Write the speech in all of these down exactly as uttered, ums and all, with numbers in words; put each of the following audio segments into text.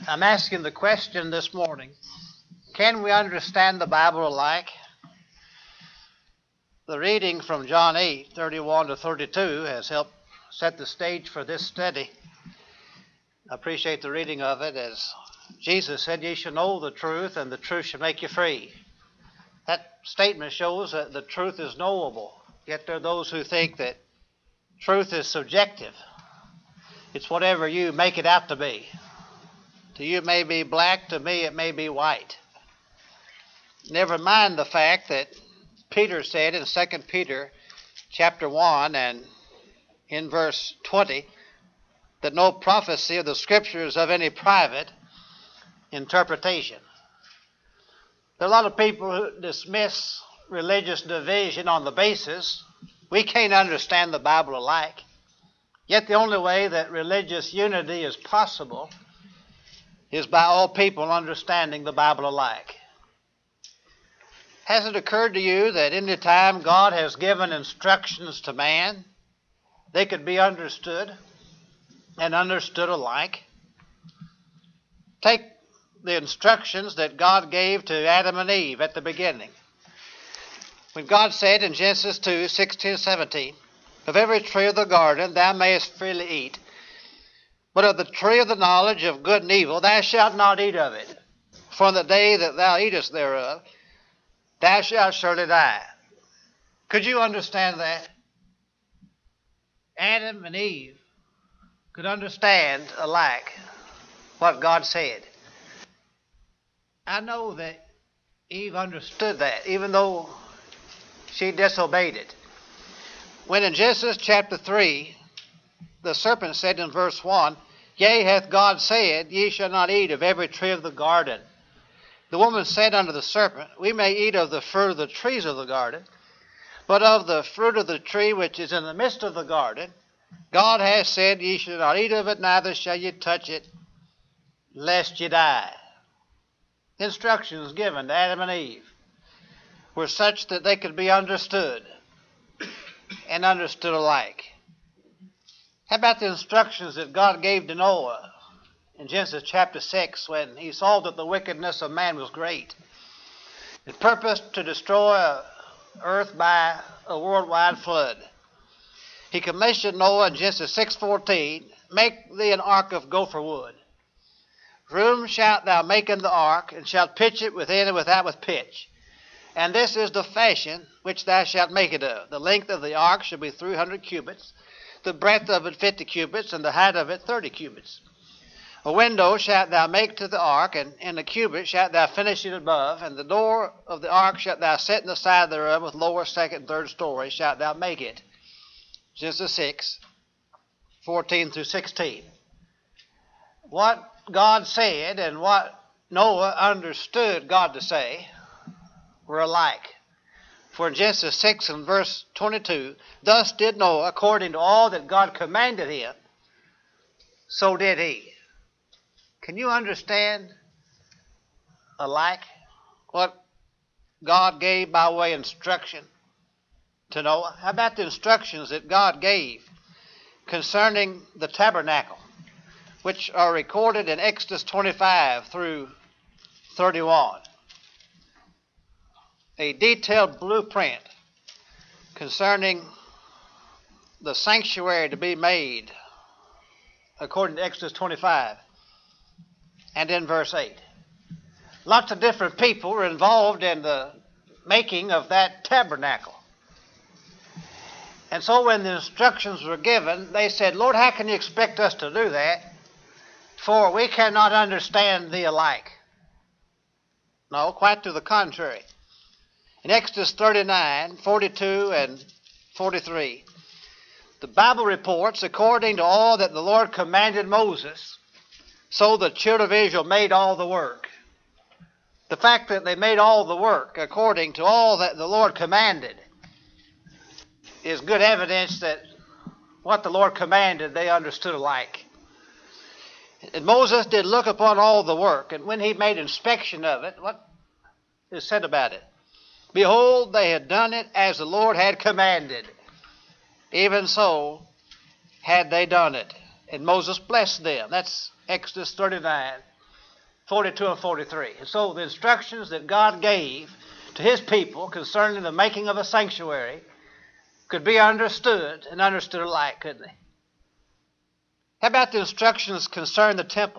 I'm asking the question this morning, can we understand the Bible alike? The reading from John eight, thirty-one to thirty-two has helped set the stage for this study. I appreciate the reading of it as Jesus said, "Ye shall know the truth, and the truth shall make you free." That statement shows that the truth is knowable, yet there are those who think that truth is subjective. It's whatever you make it out to be. To you it may be black, to me it may be white. Never mind the fact that Peter said in Second Peter chapter one and in verse twenty that no prophecy of the Scripture is of any private interpretation. There are a lot of people who dismiss religious division on the basis we can't understand the Bible alike. Yet the only way that religious unity is possible is by all people understanding the Bible alike. Has it occurred to you that any time God has given instructions to man, they could be understood and understood alike? Take the instructions that God gave to Adam and Eve at the beginning. When God said in Genesis two, sixteen and seventeen, "Of every tree of the garden thou mayest freely eat, but of the tree of the knowledge of good and evil thou shalt not eat of it. For in the day that thou eatest thereof, thou shalt surely die." Could you understand that? Adam and Eve could understand alike what God said. I know that Eve understood that, even though she disobeyed it. When in Genesis chapter three, the serpent said in verse one, "Yea, hath God said, Ye shall not eat of every tree of the garden." The woman said unto the serpent, "We may eat of the fruit of the trees of the garden, but of the fruit of the tree which is in the midst of the garden, God hath said, Ye shall not eat of it, neither shall ye touch it, lest ye die." The instructions given to Adam and Eve were such that they could be understood and understood alike. How about the instructions that God gave to Noah in Genesis chapter six when he saw that the wickedness of man was great and purposed to destroy earth by a worldwide flood? He commissioned Noah in Genesis six fourteen, "Make thee an ark of gopher wood. Room shalt thou make in the ark, and shalt pitch it within and without with pitch. And this is the fashion which thou shalt make it of. The length of the ark shall be three hundred cubits, the breadth of it fifty cubits, and the height of it thirty cubits. A window shalt thou make to the ark, and in a cubit shalt thou finish it above, and the door of the ark shalt thou set in the side thereof, with lower, second, and third story shalt thou make it." Genesis six, fourteen through sixteen. What God said and what Noah understood God to say were alike. For in Genesis six and verse twenty-two, "Thus did Noah according to all that God commanded him, so did he." Can you understand alike what God gave by way of instruction to Noah? How about the instructions that God gave concerning the tabernacle, which are recorded in Exodus twenty-five through thirty-one? A detailed blueprint concerning the sanctuary to be made according to Exodus twenty-five and in verse eight. Lots of different people were involved in the making of that tabernacle. And so when the instructions were given, they said, "Lord, how can you expect us to do that? For we cannot understand thee alike." No, quite to the contrary. In Exodus thirty-nine, forty-two, and forty-three, the Bible reports, "According to all that the Lord commanded Moses, so the children of Israel made all the work." The fact that they made all the work according to all that the Lord commanded is good evidence that what the Lord commanded they understood alike. And Moses did look upon all the work, and when he made inspection of it, what is said about it? "Behold, they had done it as the Lord had commanded. Even so had they done it." And Moses blessed them. That's Exodus thirty-nine, forty-two and forty-three. And so the instructions that God gave to his people concerning the making of a sanctuary could be understood and understood alike, couldn't they? How about the instructions concerning the temple?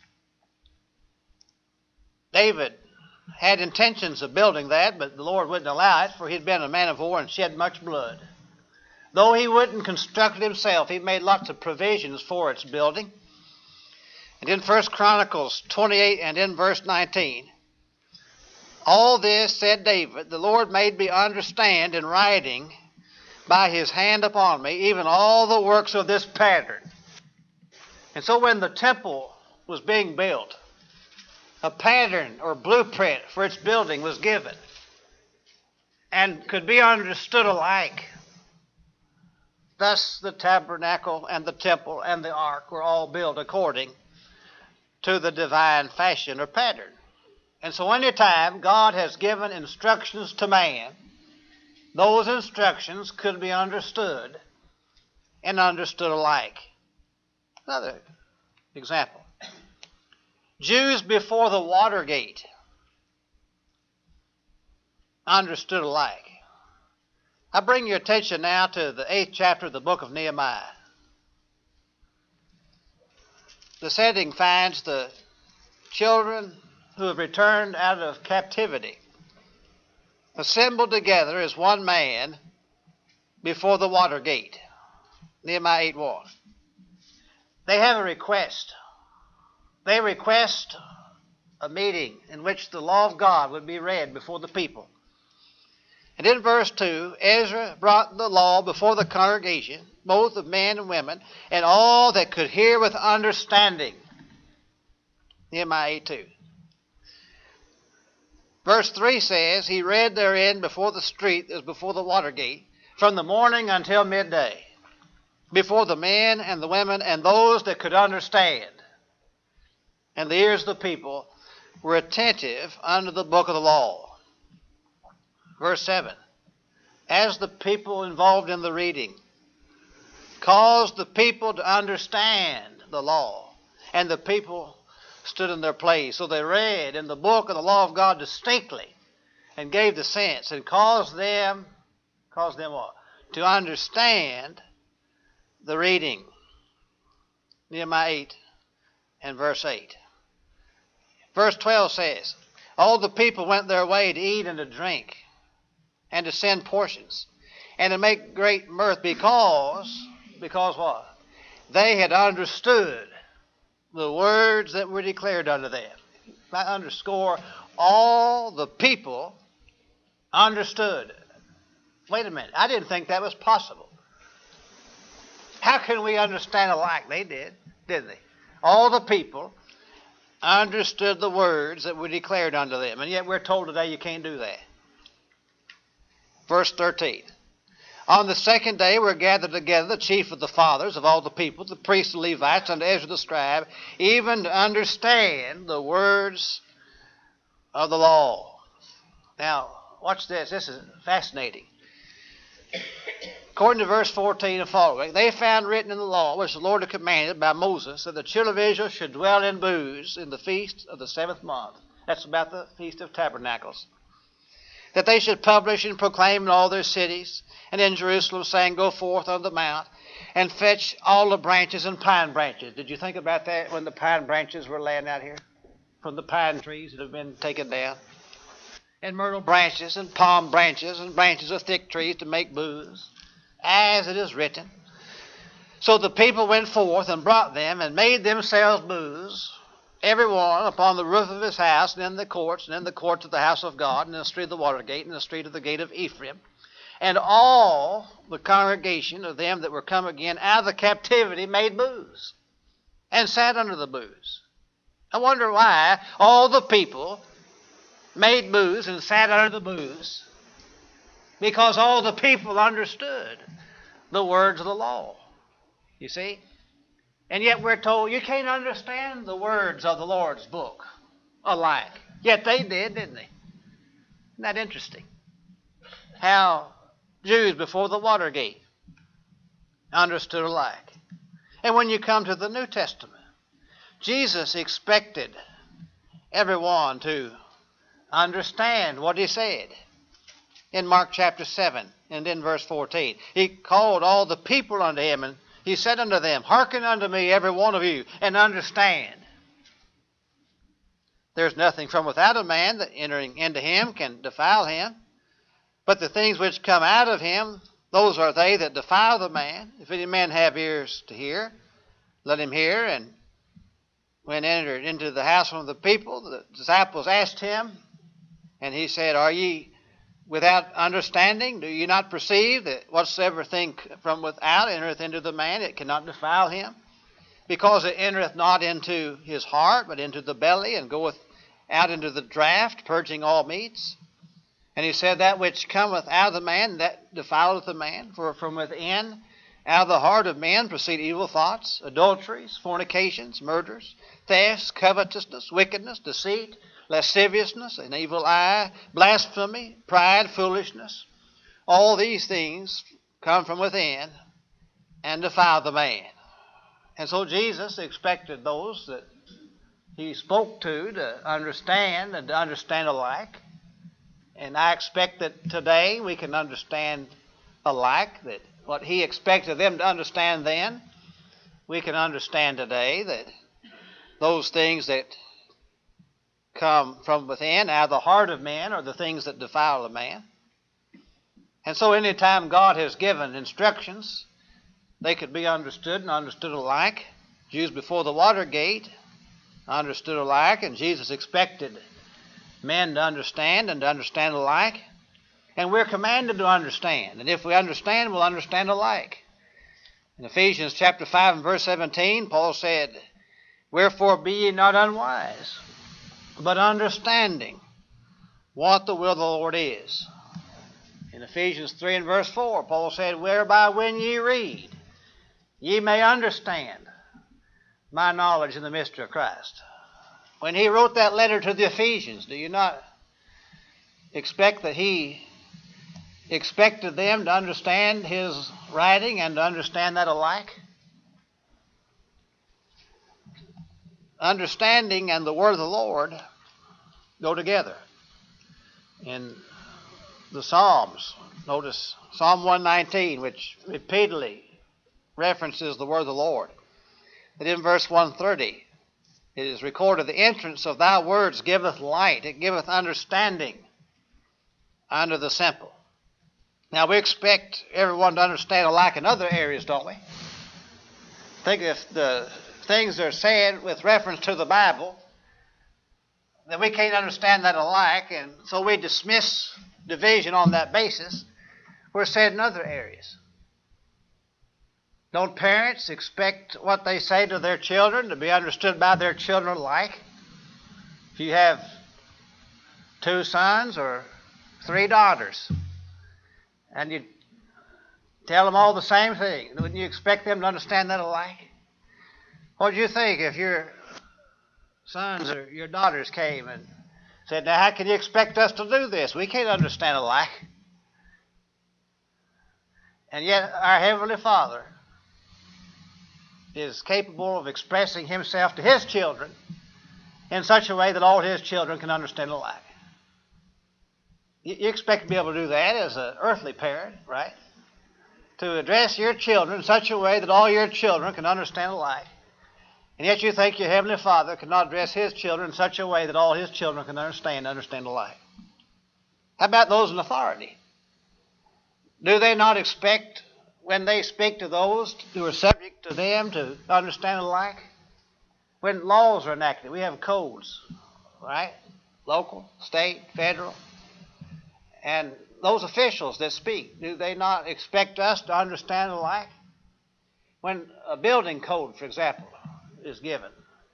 David had intentions of building that, but the Lord wouldn't allow it, for he'd been a man of war and shed much blood. Though he wouldn't construct it himself, he made lots of provisions for its building. And in First Chronicles twenty-eight and in verse nineteen, all this, said David, the Lord made me understand in writing by his hand upon me, even all the works of this pattern. And so when the temple was being built, a pattern or blueprint for its building was given and could be understood alike. Thus the tabernacle and the temple and the ark were all built according to the divine fashion or pattern. And so anytime God has given instructions to man, those instructions could be understood and understood alike. Another example. Jews before the Watergate understood alike. I bring your attention now to the eighth chapter of the book of Nehemiah. The setting finds the children who have returned out of captivity assembled together as one man before the Watergate. Nehemiah eight one. They have a request. They request a meeting in which the law of God would be read before the people. And in verse two, Ezra brought the law before the congregation, both of men and women, and all that could hear with understanding. Nehemiah eight two. Verse three says, he read therein before the street as before the Watergate, from the morning until midday, before the men and the women and those that could understand. And the ears of the people were attentive unto the book of the law. Verse seven, as the people involved in the reading caused the people to understand the law, and the people stood in their place. So they read in the book of the law of God distinctly and gave the sense and caused them, caused them what? To understand the reading. Nehemiah eight and verse eight. Verse twelve says, all the people went their way to eat and to drink and to send portions and to make great mirth because, because what? They had understood the words that were declared unto them. I underscore, all the people understood. Wait a minute, I didn't think that was possible. How can we understand alike? They did, didn't they? All the people understood the words that were declared unto them, and yet we're told today you can't do that. Verse thirteen. On the second day were gathered together the chief of the fathers of all the people, the priests and Levites, unto Ezra the scribe, even to understand the words of the law. Now, watch this. This is fascinating. According to verse fourteen and following, they found written in the law, which the Lord had commanded by Moses, that the children of Israel should dwell in booths in the feast of the seventh month. That's about the Feast of Tabernacles. That they should publish and proclaim in all their cities, and in Jerusalem, saying, go forth on the mount, and fetch all the branches and pine branches. Did you think about that when the pine branches were laying out here? From the pine trees that have been taken down. And myrtle branches and palm branches and branches of thick trees to make booths, as it is written. So the people went forth and brought them and made themselves booths, every one upon the roof of his house, and in the courts, and in the courts of the house of God, and in the street of the Watergate, and in the street of the gate of Ephraim. And all the congregation of them that were come again out of the captivity made booths, and sat under the booths. I wonder why all the people made booths and sat under the booths. Because all the people understood the words of the law. You see? And yet we're told you can't understand the words of the Lord's book alike. Yet they did, didn't they? Isn't that interesting? How Jews before the Watergate understood alike. And when you come to the New Testament, Jesus expected everyone to understand what he said in Mark chapter seven and in verse fourteen. He called all the people unto him, and he said unto them, hearken unto me, every one of you, and understand. There's nothing from without a man that entering into him can defile him, but the things which come out of him, those are they that defile the man. If any man have ears to hear, let him hear. And when entered into the house of the people, the disciples asked him, and he said, are ye without understanding? Do you not perceive that whatsoever thing from without entereth into the man, it cannot defile him? Because it entereth not into his heart, but into the belly, and goeth out into the draught, purging all meats. And he said, that which cometh out of the man, that defileth the man. For from within, out of the heart of men, proceed evil thoughts, adulteries, fornications, murders, thefts, covetousness, wickedness, deceit, lasciviousness, an evil eye, blasphemy, pride, foolishness. All these things come from within and defile the man. And so Jesus expected those that he spoke to to understand and to understand alike. And I expect that today we can understand alike, that what he expected them to understand then, we can understand today, that those things that come from within, out of the heart of man, are the things that defile a man. And so anytime God has given instructions, they could be understood and understood alike. Jews before the Watergate understood alike, and Jesus expected men to understand and to understand alike. And we're commanded to understand. And if we understand, we'll understand alike. In Ephesians chapter five and verse seventeen, Paul said, wherefore be ye not unwise, but understanding what the will of the Lord is. In Ephesians three and verse four, Paul said, whereby when ye read, ye may understand my knowledge in the mystery of Christ. When he wrote that letter to the Ephesians, do you not expect that he expected them to understand his writing and to understand that alike? Understanding and the word of the Lord go together. In the Psalms, notice Psalm one nineteen, which repeatedly references the word of the Lord. But in verse one thirty, it is recorded, the entrance of thy words giveth light, it giveth understanding unto the simple. Now we expect everyone to understand alike in other areas, don't we? Think if the things are said with reference to the Bible, then we can't understand that alike, and so we dismiss division on that basis. We're said in other areas. Don't parents expect what they say to their children to be understood by their children alike? If you have two sons or three daughters, and you tell them all the same thing, wouldn't you expect them to understand that alike? What do you think if your sons or your daughters came and said, now how can you expect us to do this? We can't understand alike. And yet our Heavenly Father is capable of expressing himself to his children in such a way that all his children can understand alike. You expect to be able to do that as an earthly parent, right? To address your children in such a way that all your children can understand alike. And yet you think your Heavenly Father cannot address his children in such a way that all his children can understand understand alike. How about those in authority? Do they not expect, when they speak to those who are subject to them, to understand alike? When laws are enacted, we have codes, right? Local, state, federal. And those officials that speak, do they not expect us to understand alike? When a building code, for example, is given,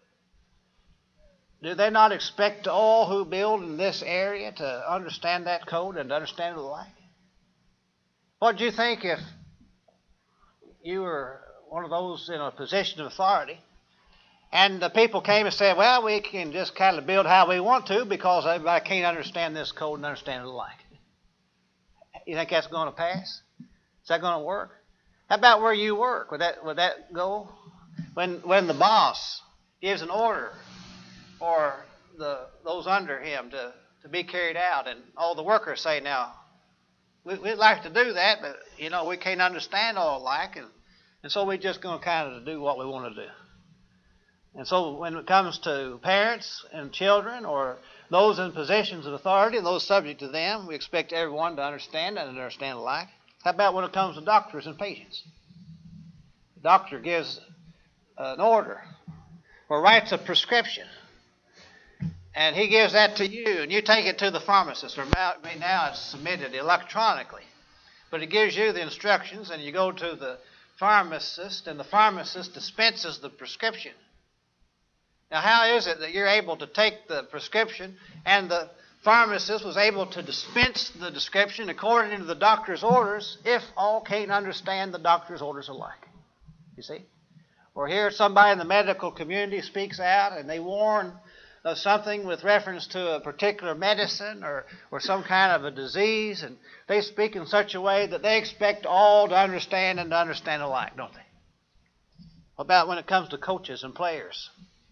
do they not expect all who build in this area to understand that code and to understand it alike? What do you think if you were one of those in a position of authority and the people came and said, well, we can just kind of build how we want to because everybody can't understand this code and understand it alike? You think that's going to pass? Is that going to work? How about where you work? Would that would that go? When when the boss gives an order for the those under him to, to be carried out. And all the workers say, now, we, we'd like to do that, but, you know, we can't understand all alike, and, and so we're just going to kind of do what we want to do. And so when it comes to parents and children or those in positions of authority, those subject to them, we expect everyone to understand and understand alike. How about when it comes to doctors and patients? The doctor gives an order or writes a prescription, and he gives that to you, and you take it to the pharmacist, or now it's submitted electronically. But he gives you the instructions, and you go to the pharmacist, and the pharmacist dispenses the prescription. Now, how is it that you're able to take the prescription and the pharmacist was able to dispense the prescription according to the doctor's orders if all can't understand the doctor's orders alike? You see? Or here somebody in the medical community speaks out and they warn of something with reference to a particular medicine or, or some kind of a disease, and they speak in such a way that they expect all to understand and to understand alike, don't they? What about when it comes to coaches and players?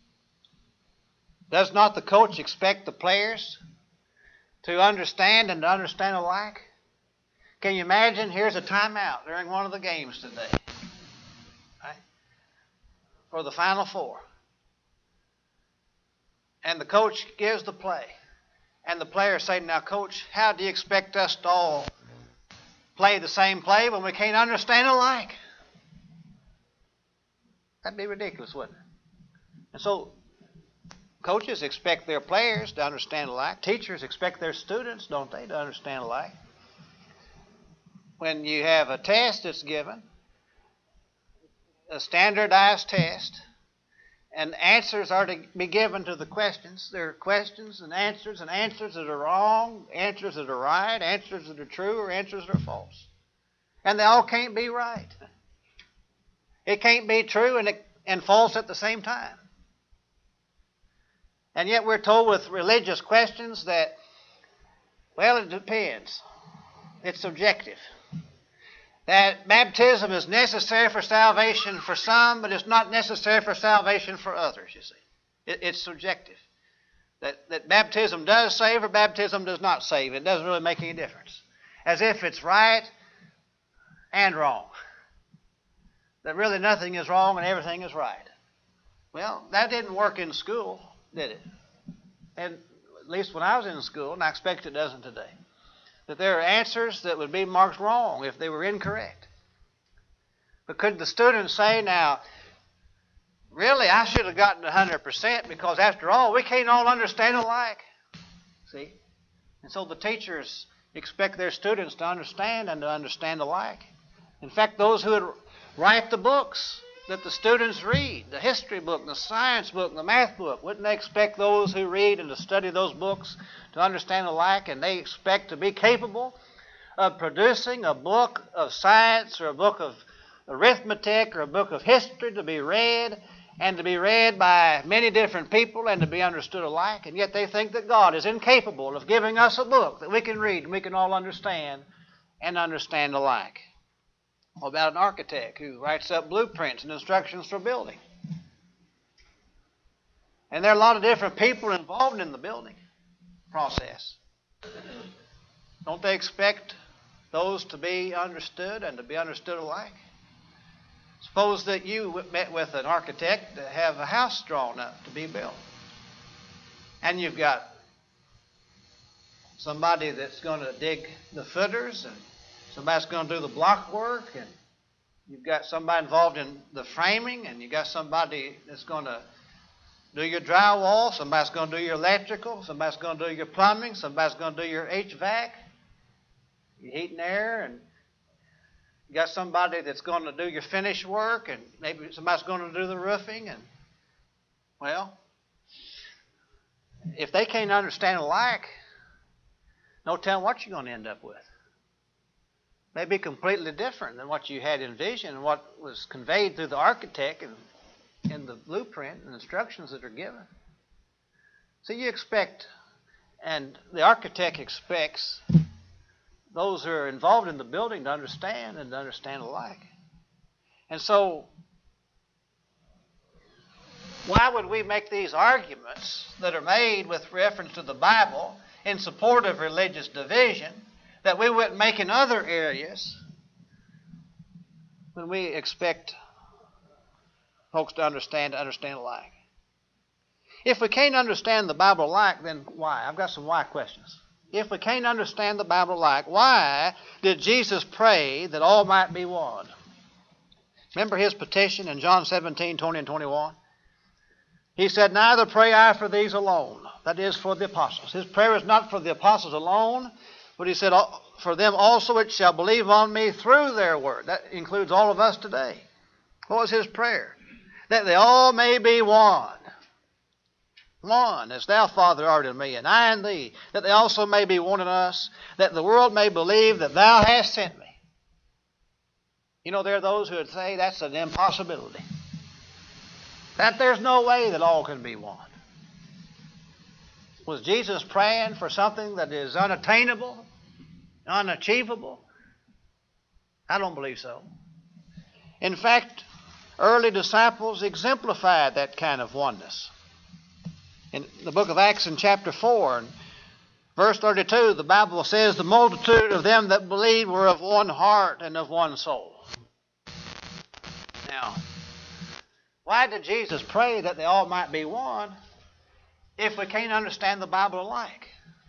Does not the coach expect the players to understand and to understand alike? Can you imagine? Here's a timeout during one of the games today, right, for the Final Four. And the coach gives the play. And the players say, now, Coach, how do you expect us to all play the same play when we can't understand alike? That'd be ridiculous, wouldn't it? And so coaches expect their players to understand alike. Teachers expect their students, don't they, to understand alike. When you have a test that's given, a standardized test, and answers are to be given to the questions. There are questions and answers, and answers that are wrong, answers that are right, answers that are true, or answers that are false. And they all can't be right. It can't be true and, it, and false at the same time. And yet we're told with religious questions that, well, it depends. It's subjective. That baptism is necessary for salvation for some, but it's not necessary for salvation for others, you see. It, it's subjective. That, that baptism does save or baptism does not save. It doesn't really make any difference. As if it's right and wrong. That really nothing is wrong and everything is right. Well, that didn't work in school, did it? And at least when I was in school, and I expect it doesn't today. That there are answers that would be marked wrong if they were incorrect. But could the students say, now, really, I should have gotten one hundred percent because, after all, we can't all understand alike. See? And so the teachers expect their students to understand and to understand alike. In fact, those who would write the books that the students read, the history book, the science book, the math book, wouldn't they expect those who read and to study those books to understand alike? And they expect to be capable of producing a book of science or a book of arithmetic or a book of history to be read and to be read by many different people and to be understood alike. And yet they think that God is incapable of giving us a book that we can read and we can all understand and understand alike. What about an architect who writes up blueprints and instructions for building? And there are a lot of different people involved in the building process. Don't they expect those to be understood and to be understood alike? Suppose that you met with an architect to have a house drawn up to be built. And you've got somebody that's going to dig the footers, and somebody's going to do the block work, and you've got somebody involved in the framing, and you've got somebody that's going to do your drywall, somebody's going to do your electrical, somebody's going to do your plumbing, somebody's going to do your H V A C, your heat and air, and you got somebody that's going to do your finish work, and maybe somebody's going to do the roofing, and, well, if they can't understand alike, no telling what you're going to end up with. May be completely different than what you had envisioned and what was conveyed through the architect and in the blueprint and instructions that are given. So you expect, and the architect expects, those who are involved in the building to understand and to understand alike. And so why would we make these arguments that are made with reference to the Bible in support of religious division that we wouldn't make in other areas when we expect folks to understand to understand alike? If we can't understand the Bible alike, then why? I've got some why questions. If we can't understand the Bible alike, why did Jesus pray that all might be one? Remember his petition in John seventeen, twenty and twenty-one? He said, neither pray I for these alone. That is, for the apostles. His prayer is not for the apostles alone, but he said, for them also which shall believe on me through their word. That includes all of us today. What was his prayer? That they all may be one. One, as thou, Father, art in me, and I in thee, that they also may be one in us, that the world may believe that thou hast sent me. You know, there are those who would say that's an impossibility. That there's no way that all can be one. Was Jesus praying for something that is unattainable, unachievable? I don't believe so. In fact, early disciples exemplified that kind of oneness. In the book of Acts in chapter four, and verse thirty-two, the Bible says, the multitude of them that believed were of one heart and of one soul. Now, why did Jesus pray that they all might be one if we can't understand the Bible alike?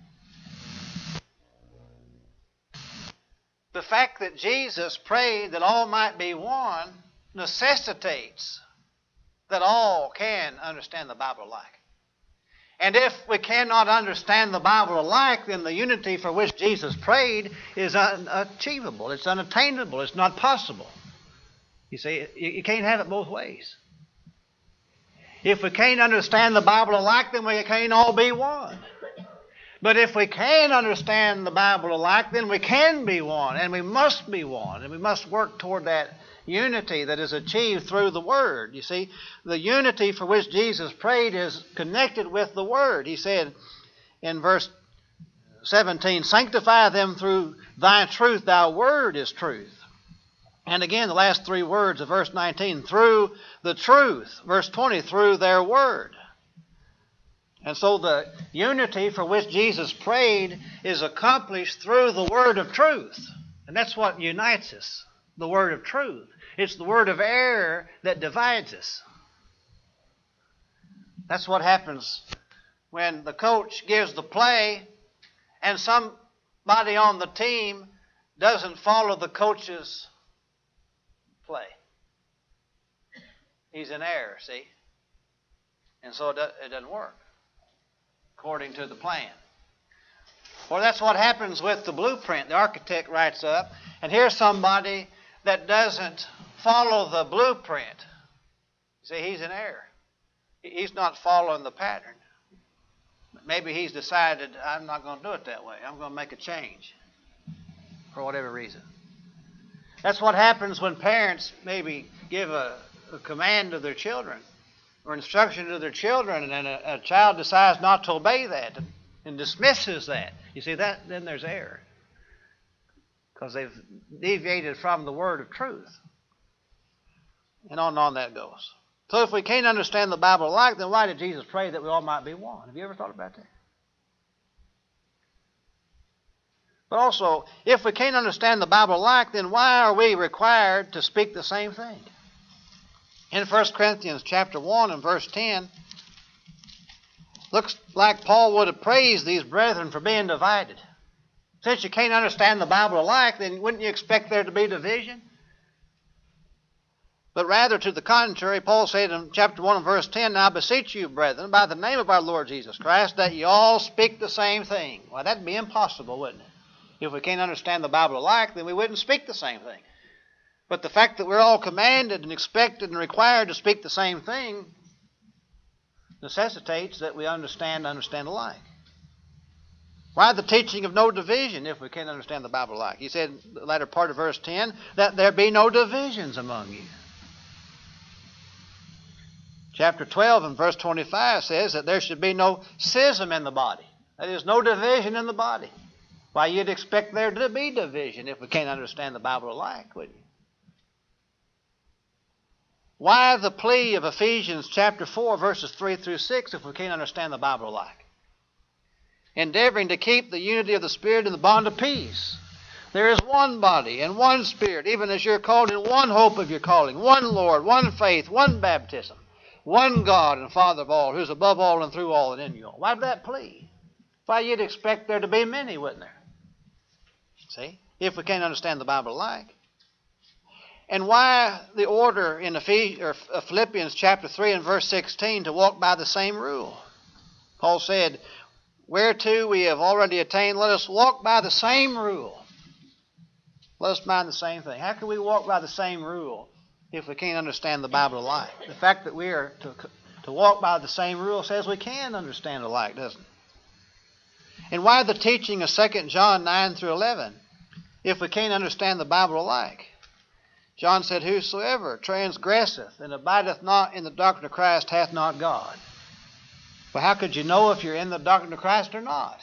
The fact that Jesus prayed that all might be one necessitates that all can understand the Bible alike. And if we cannot understand the Bible alike, then the unity for which Jesus prayed is unachievable. It's unattainable. It's not possible. You see, you can't have it both ways. If we can't understand the Bible alike, then we can't all be one. But if we can understand the Bible alike, then we can be one, and we must be one, and we must work toward that unity that is achieved through the Word. You see, the unity for which Jesus prayed is connected with the Word. He said in verse seventeen, sanctify them through thy truth, thy word is truth. And again, the last three words of verse nineteen, through the truth. Verse twenty, through their word. And so the unity for which Jesus prayed is accomplished through the word of truth. And that's what unites us, the word of truth. It's the word of error that divides us. That's what happens when the coach gives the play and somebody on the team doesn't follow the coach's play. He's in error, see? And so it doesn't work according to the plan. Or that's what happens with the blueprint. The architect writes up, and here's somebody that doesn't follow the blueprint. See, he's in error. He's not following the pattern. Maybe he's decided, I'm not going to do it that way. I'm going to make a change for whatever reason. That's what happens when parents maybe give a, a command to their children or instruction to their children, and then a, a child decides not to obey that and dismisses that. You see, that then there's error because they've deviated from the word of truth. And on and on that goes. So if we can't understand the Bible alike, then why did Jesus pray that we all might be one? Have you ever thought about that? But also, if we can't understand the Bible alike, then why are we required to speak the same thing? In First Corinthians chapter one and verse ten, looks like Paul would have praised these brethren for being divided. Since you can't understand the Bible alike, then wouldn't you expect there to be division? But rather, to the contrary, Paul said in chapter one and verse ten, now I beseech you, brethren, by the name of our Lord Jesus Christ, that you all speak the same thing. Well, that'd be impossible, wouldn't it? If we can't understand the Bible alike, then we wouldn't speak the same thing. But the fact that we're all commanded and expected and required to speak the same thing necessitates that we understand understand alike. Why the teaching of no division if we can't understand the Bible alike? He said in the latter part of verse ten, that there be no divisions among you. Chapter twelve and verse twenty-five says that there should be no schism in the body. That is, no division in the body. Why, you'd expect there to be division if we can't understand the Bible alike, wouldn't you? Why the plea of Ephesians chapter four, verses three through six, if we can't understand the Bible alike? Endeavoring to keep the unity of the Spirit in the bond of peace. There is one body and one Spirit, even as you're called in one hope of your calling, one Lord, one faith, one baptism, one God and Father of all, who's above all and through all and in you all. Why that plea? Why, you'd expect there to be many, wouldn't there? See? If we can't understand the Bible alike. And why the order in Philippians chapter three and verse sixteen to walk by the same rule? Paul said, whereto we have already attained, let us walk by the same rule. Let us mind the same thing. How can we walk by the same rule if we can't understand the Bible alike? The fact that we are to, to walk by the same rule says we can understand alike, doesn't it? And why the teaching of Second John nine through eleven if we can't understand the Bible alike? John said, whosoever transgresseth and abideth not in the doctrine of Christ hath not God. Well, how could you know if you're in the doctrine of Christ or not?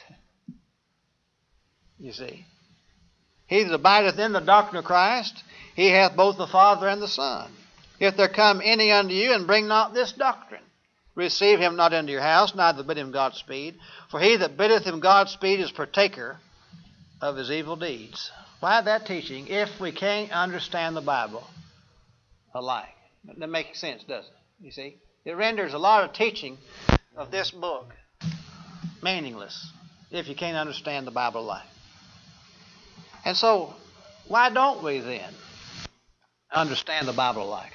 You see. He that abideth in the doctrine of Christ, he hath both the Father and the Son. If there come any unto you and bring not this doctrine, receive him not into your house, neither bid him Godspeed. For he that biddeth him Godspeed is partaker of his evil deeds. Why that teaching if we can't understand the Bible alike? That makes sense, doesn't it? You see? It renders a lot of teaching of this book meaningless if you can't understand the Bible alike. And so, why don't we then understand the Bible alike?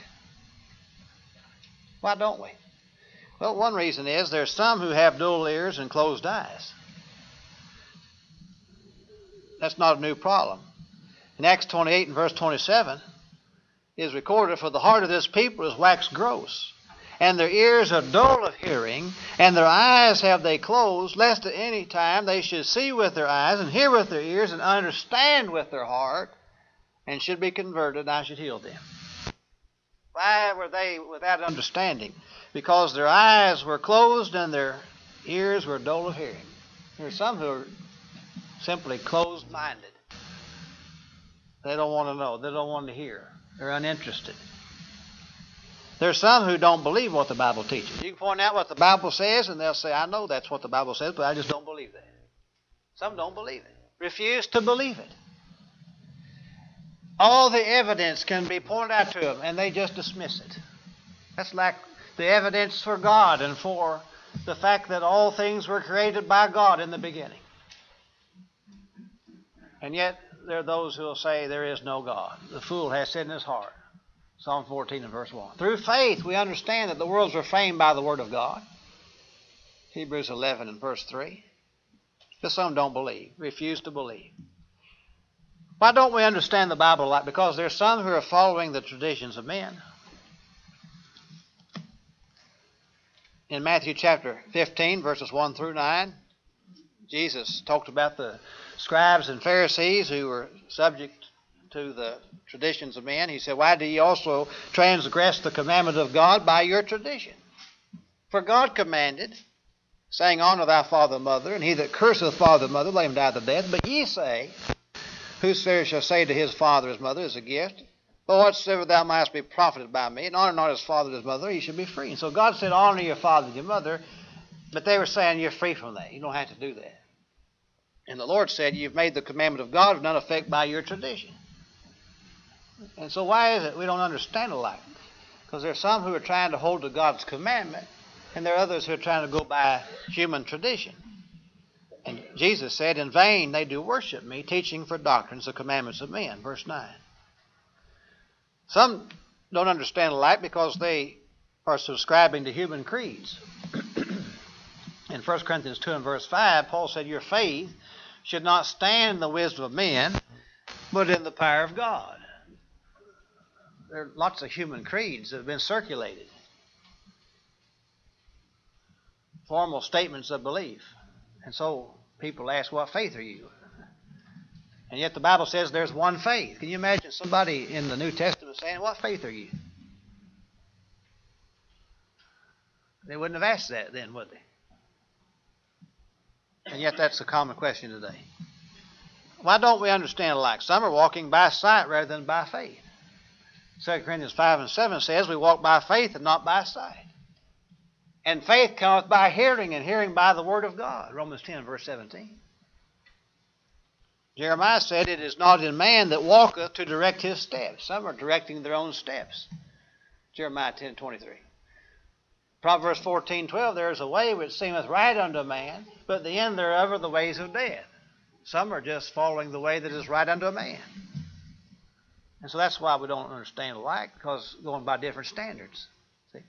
Why don't we? Well, one reason is there's some who have dull ears and closed eyes. That's not a new problem. In Acts twenty-eight and verse twenty-seven is recorded, for the heart of this people is waxed gross, and their ears are dull of hearing, and their eyes have they closed, lest at any time they should see with their eyes, and hear with their ears, and understand with their heart, and should be converted, and I should heal them. Why were they without understanding? Because their eyes were closed and their ears were dull of hearing. There are some who are simply closed-minded. They don't want to know. They don't want to hear. They're uninterested. There's some who don't believe what the Bible teaches. You can point out what the Bible says, and they'll say, I know that's what the Bible says, but I just don't believe that. Some don't believe it. Refuse to believe it. All the evidence can be pointed out to them, and they just dismiss it. That's like the evidence for God and for the fact that all things were created by God in the beginning. And yet, there are those who will say there is no God. The fool has said in his heart. Psalm fourteen and verse one. Through faith, we understand that the worlds were framed by the Word of God. Hebrews eleven and verse three. But some don't believe, refuse to believe. Why don't we understand the Bible like? Because there are some who are following the traditions of men. In Matthew chapter fifteen, verses one through nine, Jesus talked about the scribes and Pharisees who were subject to the traditions of men. He said, why do ye also transgress the commandment of God by your tradition? For God commanded, saying, honor thy father and mother, and he that curseth father and mother, let him die the death. But ye say, whosoever shall say to his father or his mother is a gift, but whatsoever thou mightest be profited by me, and honor not his father and his mother, he should be free. And so God said, honor your father and your mother, but they were saying you're free from that. You don't have to do that. And the Lord said, you've made the commandment of God of none effect by your tradition. And so why is it we don't understand alike? Because there are some who are trying to hold to God's commandment, and there are others who are trying to go by human tradition. And Jesus said, in vain they do worship me, teaching for doctrines the commandments of men. Verse nine. Some don't understand alike because they are subscribing to human creeds. In First Corinthians two and verse five, Paul said, your faith should not stand in the wisdom of men, but in the power of God. There are lots of human creeds that have been circulated. Formal statements of belief. And so people ask, what faith are you? And yet the Bible says there's one faith. Can you imagine somebody in the New Testament saying, what faith are you? They wouldn't have asked that then, would they? And yet that's a common question today. Why don't we understand alike? Some are walking by sight rather than by faith. Second Corinthians five and seven says we walk by faith and not by sight. And faith cometh by hearing, and hearing by the word of God. Romans ten, verse seventeen. Jeremiah said, it is not in man that walketh to direct his steps. Some are directing their own steps. Jeremiah ten, twenty-three. Proverbs fourteen, twelve, there is a way which seemeth right unto a man, but the end thereof are the ways of death. Some are just following the way that is right unto a man. And so that's why we don't understand alike, because going by different standards. See?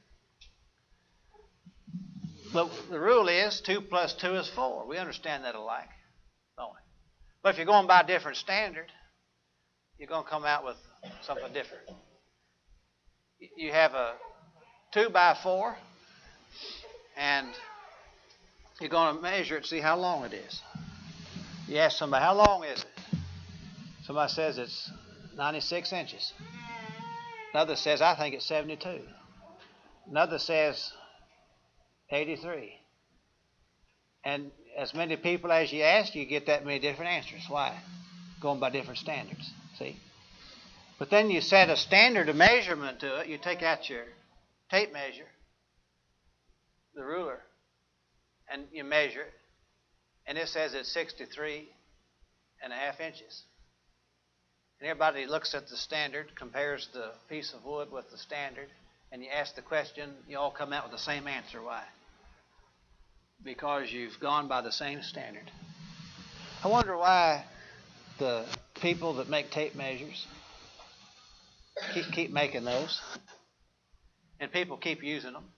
But the rule is two plus two is four. We understand that alike, don't we? But if you're going by a different standard, you're going to come out with something different. You have a two by four, and you're going to measure it, see how long it is. You ask somebody, how long is it? Somebody says it's ninety-six inches. Another says, I think it's seventy-two. Another says eighty-three. And as many people as you ask, you get that many different answers. Why? Going by different standards. See? But then you set a standard of measurement to it. You take out your tape measure, the ruler, and you measure it. And it says it's sixty-three and a half inches. And everybody looks at the standard, compares the piece of wood with the standard, and you ask the question, you all come out with the same answer. Why? Because you've gone by the same standard. I wonder why the people that make tape measures keep, keep making those, and people keep using them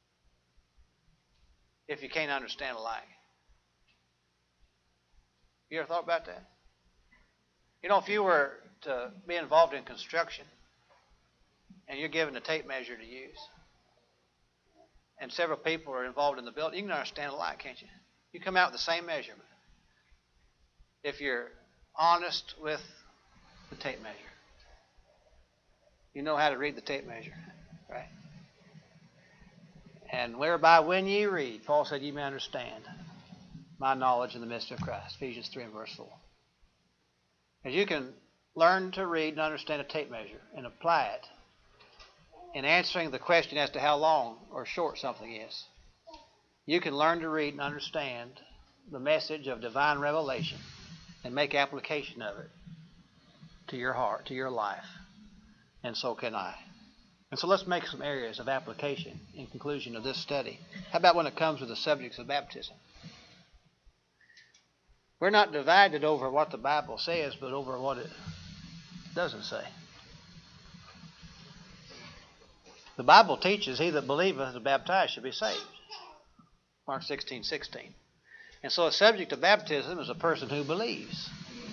if you can't understand alike. You ever thought about that? You know, if you were to be involved in construction and you're given a tape measure to use, and several people are involved in the building, you can understand alike, can't you? You come out with the same measurement if you're honest with the tape measure. You know how to read the tape measure, right? And whereby when ye read, Paul said, ye may understand my knowledge in the mystery of Christ. Ephesians three and verse four. As you can learn to read and understand a tape measure and apply it in answering the question as to how long or short something is, you can learn to read and understand the message of divine revelation and make application of it to your heart, to your life. And so can I. And so let's make some areas of application in conclusion of this study. How about when it comes to the subjects of baptism? We're not divided over what the Bible says, but over what it doesn't say. The Bible teaches, he that believeth and is baptized shall be saved. Mark sixteen, sixteen. And so a subject of baptism is a person who believes.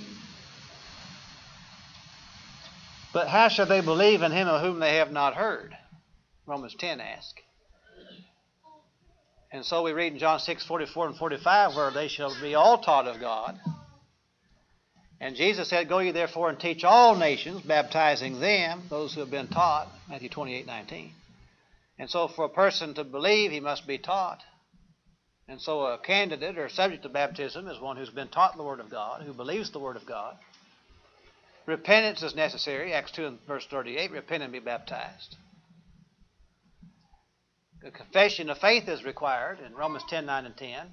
But how shall they believe in him of whom they have not heard? Romans ten asks. And so we read in John six, forty-four and forty-five, where they shall be all taught of God. And Jesus said, go ye therefore and teach all nations, baptizing them, those who have been taught, Matthew twenty-eight, nineteen. And so for a person to believe, he must be taught. And so a candidate or subject to baptism is one who's been taught the Word of God, who believes the Word of God. Repentance is necessary, Acts two and verse thirty-eight, repent and be baptized. A confession of faith is required in Romans ten, nine and ten.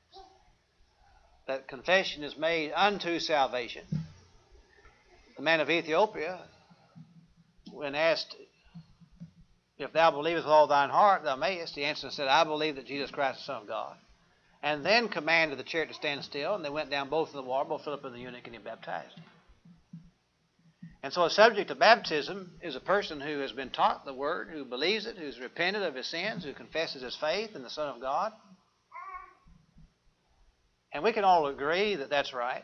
That confession is made unto salvation. The man of Ethiopia, when asked, if thou believest with all thine heart, thou mayest, he answered and said, I believe that Jesus Christ is the Son of God. And then commanded the chariot to stand still, and they went down both in the water, both Philip and the eunuch, and he baptized him. And so a subject of baptism is a person who has been taught the Word, who believes it, who's repented of his sins, who confesses his faith in the Son of God. And we can all agree that that's right.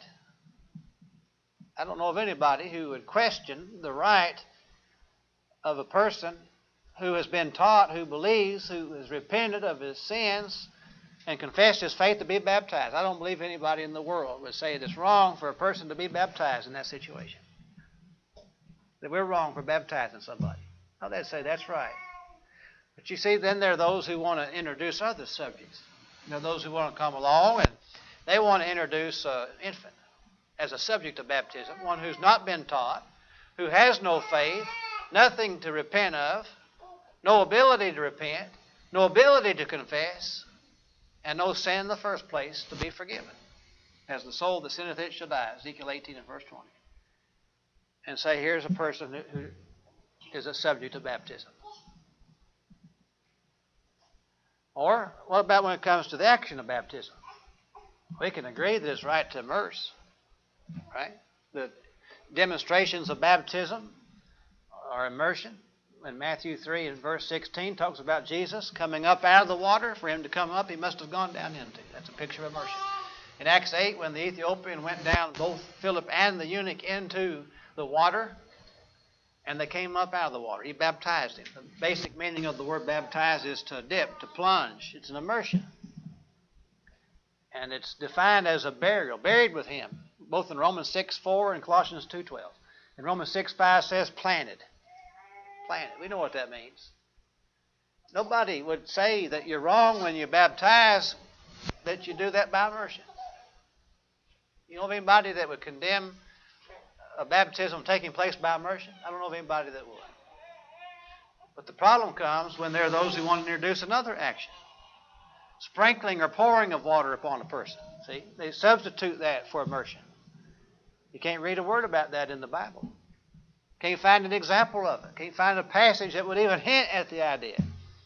I don't know of anybody who would question the right of a person who has been taught, who believes, who has repented of his sins and confessed his faith to be baptized. I don't believe anybody in the world would say it's wrong for a person to be baptized in that situation. That we're wrong for baptizing somebody. No, they'd say that's right. But you see, then there are those who want to introduce other subjects. You know, those who want to come along and they want to introduce an infant as a subject of baptism, one who's not been taught, who has no faith, nothing to repent of, no ability to repent, no ability to confess, and no sin in the first place to be forgiven. As the soul that sinneth it shall die, Ezekiel eighteen and verse twenty. And say, here's a person who, who is a subject of baptism. Or, what about when it comes to the action of baptism? We can agree that it's right to immerse, right? The demonstrations of baptism are immersion. When Matthew three and verse sixteen talks about Jesus coming up out of the water, for him to come up, he must have gone down into it. That's a picture of immersion. In Acts eight, when the Ethiopian went down, both Philip and the eunuch, into the water, and they came up out of the water. He baptized him. The basic meaning of the word baptize is to dip, to plunge. It's an immersion. And it's defined as a burial, buried with him, both in Romans six four and Colossians two twelve. And Romans six five says planted. Planted. We know what that means. Nobody would say that you're wrong when you baptize, that you do that by immersion. You know of anybody that would condemn a baptism taking place by immersion? I don't know of anybody that would. But the problem comes when there are those who want to introduce another action. Sprinkling or pouring of water upon a person. See, they substitute that for immersion. You can't read a word about that in the Bible. Can't find an example of it. Can't find a passage that would even hint at the idea.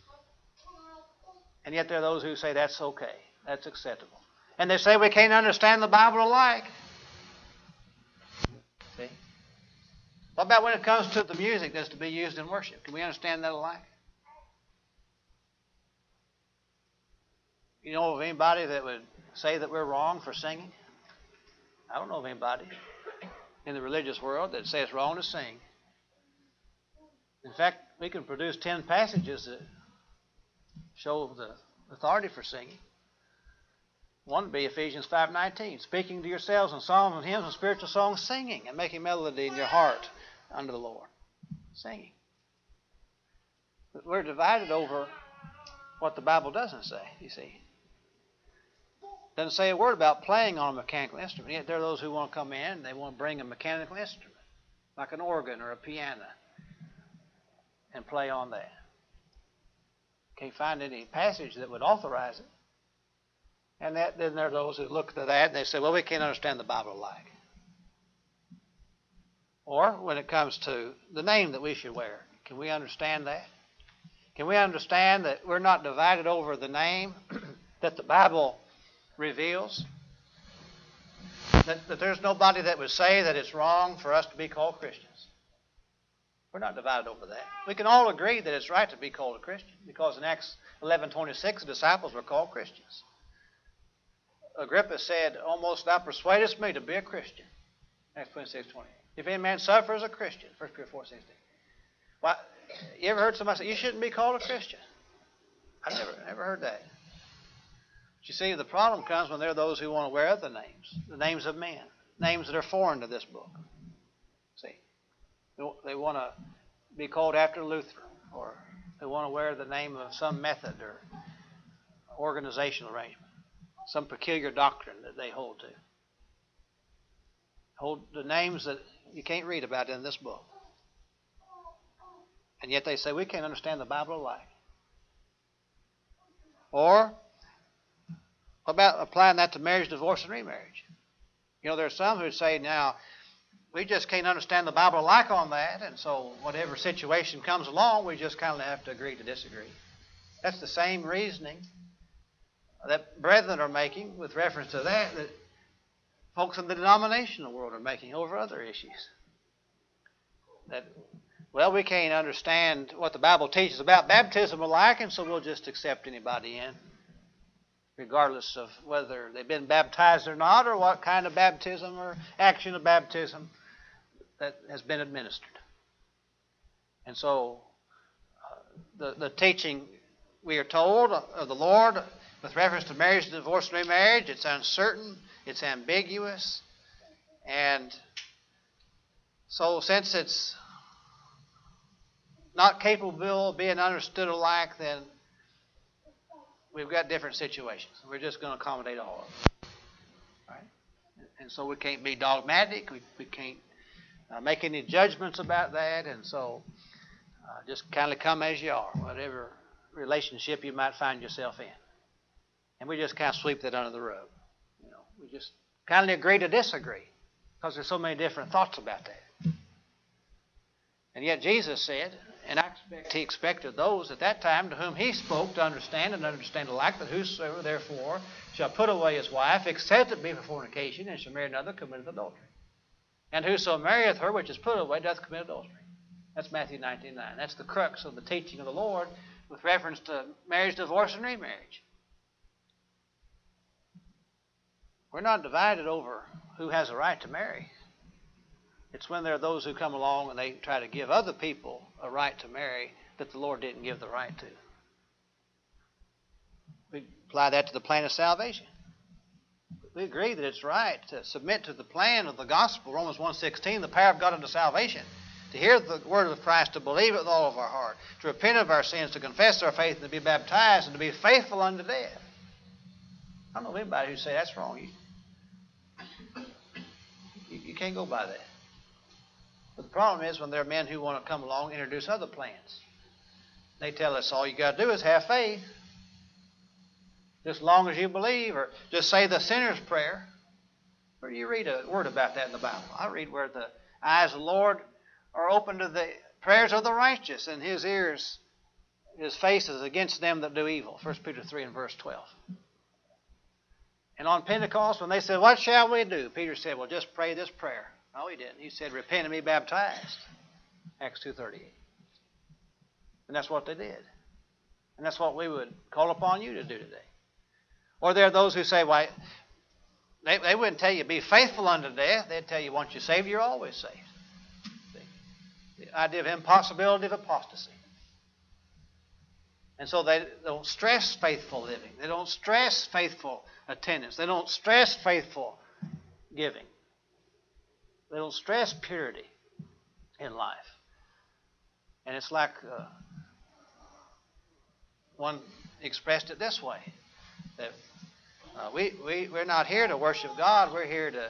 And yet there are those who say that's okay. That's acceptable. And they say we can't understand the Bible alike. See? What about when it comes to the music that's to be used in worship? Can we understand that alike? You know of anybody that would say that we're wrong for singing? I don't know of anybody in the religious world that says it's wrong to sing. In fact, we can produce ten passages that show the authority for singing. One would be Ephesians five nineteen, speaking to yourselves in psalms and hymns and spiritual songs, singing and making melody in your heart unto the Lord. Singing. But we're divided over what the Bible doesn't say, you see. It doesn't say a word about playing on a mechanical instrument. Yet there are those who want to come in and they want to bring a mechanical instrument, like an organ or a piano, and play on that. Can't find any passage that would authorize it. And that, then there are those who look at that and they say, well, we can't understand the Bible alike. Or when it comes to the name that we should wear, can we understand that? Can we understand that we're not divided over the name that the Bible reveals? That, that there's nobody that would say that it's wrong for us to be called Christians. We're not divided over that. We can all agree that it's right to be called a Christian, because in Acts eleven twenty-six, the disciples were called Christians. Agrippa said, almost thou persuadest me to be a Christian. Acts twenty-six twenty. If any man suffer as a Christian, First Peter four sixteen. Why, you ever heard somebody say, you shouldn't be called a Christian? I never, never heard that. But you see, the problem comes when there are those who want to wear other names, the names of men, names that are foreign to this book. See, they want to be called after Luther, or they want to wear the name of some method or organizational arrangement, some peculiar doctrine that they hold to. Hold the names that you can't read about in this book. And yet they say we can't understand the Bible alike. Or, what about applying that to marriage, divorce, and remarriage? You know, there are some who say, now, we just can't understand the Bible alike on that, and so whatever situation comes along, we just kind of have to agree to disagree. That's the same reasoning that brethren are making with reference to that, that folks in the denominational world are making over other issues. That, well, we can't understand what the Bible teaches about baptism alike, and so we'll just accept anybody in, regardless of whether they've been baptized or not, or what kind of baptism or action of baptism that has been administered. And so uh, the, the teaching, we are told, of the Lord with reference to marriage, divorce, and remarriage, it's uncertain, it's ambiguous, and so since it's not capable of being understood alike, then we've got different situations. We're just going to accommodate all of them. Right? And so we can't be dogmatic. We, we can't uh, make any judgments about that. And so Uh, just kindly come as you are, whatever relationship you might find yourself in. And we just kind of sweep that under the rug. You know, we just kindly agree to disagree because there's so many different thoughts about that. And yet Jesus said, and I expect he expected those at that time to whom he spoke to understand and understand alike, that whosoever therefore shall put away his wife, except it be for fornication, and shall marry another, committeth adultery. And whoso marrieth her which is put away doth commit adultery. That's Matthew nineteen nine. That's the crux of the teaching of the Lord with reference to marriage, divorce, and remarriage. We're not divided over who has a right to marry. It's when there are those who come along and they try to give other people a right to marry that the Lord didn't give the right to. We apply that to the plan of salvation. We agree that it's right to submit to the plan of the gospel, Romans one sixteen, the power of God unto salvation, to hear the word of Christ, to believe it with all of our heart, to repent of our sins, to confess our faith, and to be baptized, and to be faithful unto death. I don't know anybody who say that's wrong. You, you, you can't go by that. But the problem is when there are men who want to come along and introduce other plans. They tell us all you got to do is have faith. Just as long as you believe, or just say the sinner's prayer. Where do you read a word about that in the Bible? I read where the eyes of the Lord are open to the prayers of the righteous, and his ears, his face is against them that do evil. First Peter three and verse twelve. And on Pentecost, when they said, what shall we do? Peter said, well, just pray this prayer. No, he didn't. He said, repent and be baptized. Acts two thirty-eight. And that's what they did. And that's what we would call upon you to do today. Or there are those who say, why, they, they wouldn't tell you be faithful unto death. They'd tell you once you're saved, you're always saved. See? The idea of impossibility of apostasy. And so they don't stress faithful living. They don't stress faithful attendance. They don't stress faithful giving. They don't stress purity in life. And it's like uh, one expressed it this way, that uh, we, we, we're not here to worship God. We're here to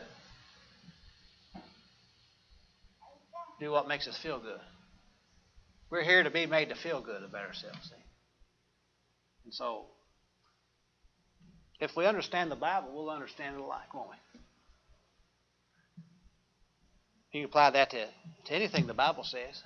do what makes us feel good. We're here to be made to feel good about ourselves. See? And so, if we understand the Bible, we'll understand it alike, won't we? You can apply that to, to anything the Bible says.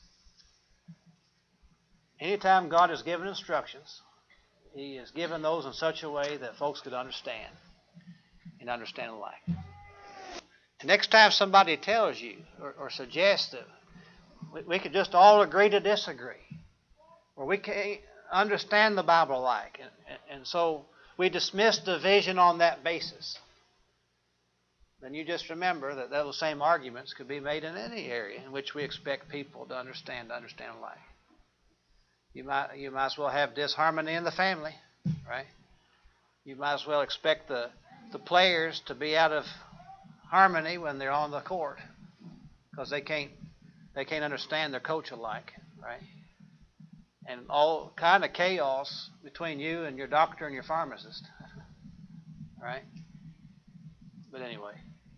Anytime God has given instructions, he has given those in such a way that folks could understand and understand alike. The next time somebody tells you or, or suggests that we, we could just all agree to disagree, or we can't understand the Bible alike, and, and, and so we dismiss division on that basis, then you just remember that those same arguments could be made in any area in which we expect people to understand, to understand alike. You might, you might as well have disharmony in the family, right? You might as well expect the, the players to be out of harmony when they're on the court because they can't, they can't understand their coach alike, right? And all kind of chaos between you and your doctor and your pharmacist, right? But anyway,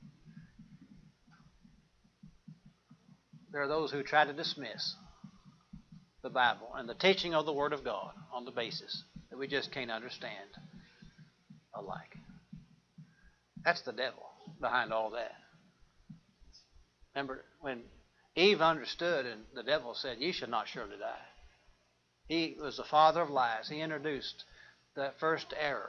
there are those who try to dismiss the Bible and the teaching of the Word of God on the basis that we just can't understand alike. That's the devil behind all that. Remember when Eve understood and the devil said, "Ye shall not surely die." He was the father of lies. He introduced that first error.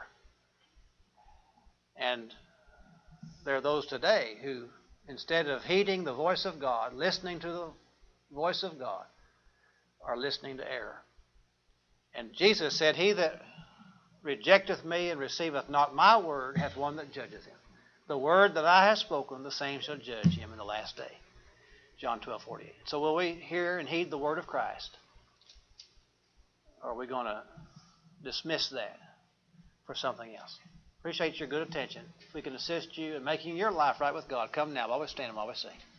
And there are those today who, instead of heeding the voice of God, listening to the voice of God, are listening to error. And Jesus said, "He that rejecteth me and receiveth not my word hath one that judgeth him. The word that I have spoken, the same shall judge him in the last day." John twelve forty-eight. So will we hear and heed the word of Christ? Or are we going to dismiss that for something else? Appreciate your good attention. If we can assist you in making your life right with God, come now while we stand and while we sing.